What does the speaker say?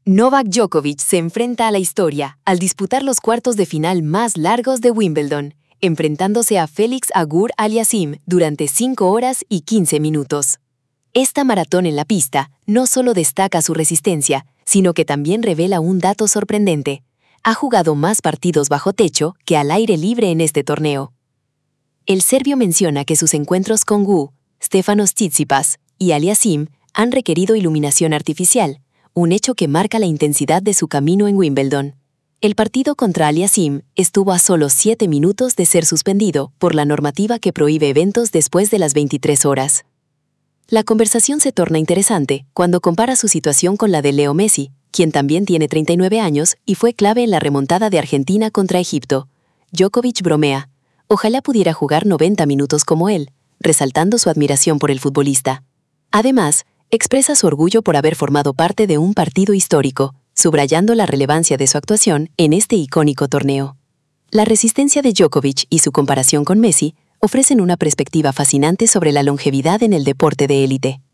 Novak Djokovic se enfrenta a la historia al disputar los cuartos de final más largos de Wimbledon, enfrentándose a Félix Auger-Aliassime durante 5 horas y 15 minutos. Esta maratón en la pista no solo destaca su resistencia, sino que también revela un dato sorprendente. Ha jugado más partidos bajo techo que al aire libre en este torneo. El serbio menciona que sus encuentros con Gu, Stefanos Tsitsipas y Aliassime han requerido iluminación artificial, un hecho que marca la intensidad de su camino en Wimbledon. El partido contra Aliassime estuvo a solo 7 minutos de ser suspendido por la normativa que prohíbe eventos después de las 23 horas. La conversación se torna interesante cuando compara su situación con la de Leo Messi, quien también tiene 39 años y fue clave en la remontada de Argentina contra Egipto. Djokovic bromea: ojalá pudiera jugar 90 minutos como él, resaltando su admiración por el futbolista. Además, expresa su orgullo por haber formado parte de un partido histórico, subrayando la relevancia de su actuación en este icónico torneo. La resistencia de Djokovic y su comparación con Messi ofrecen una perspectiva fascinante sobre la longevidad en el deporte de élite.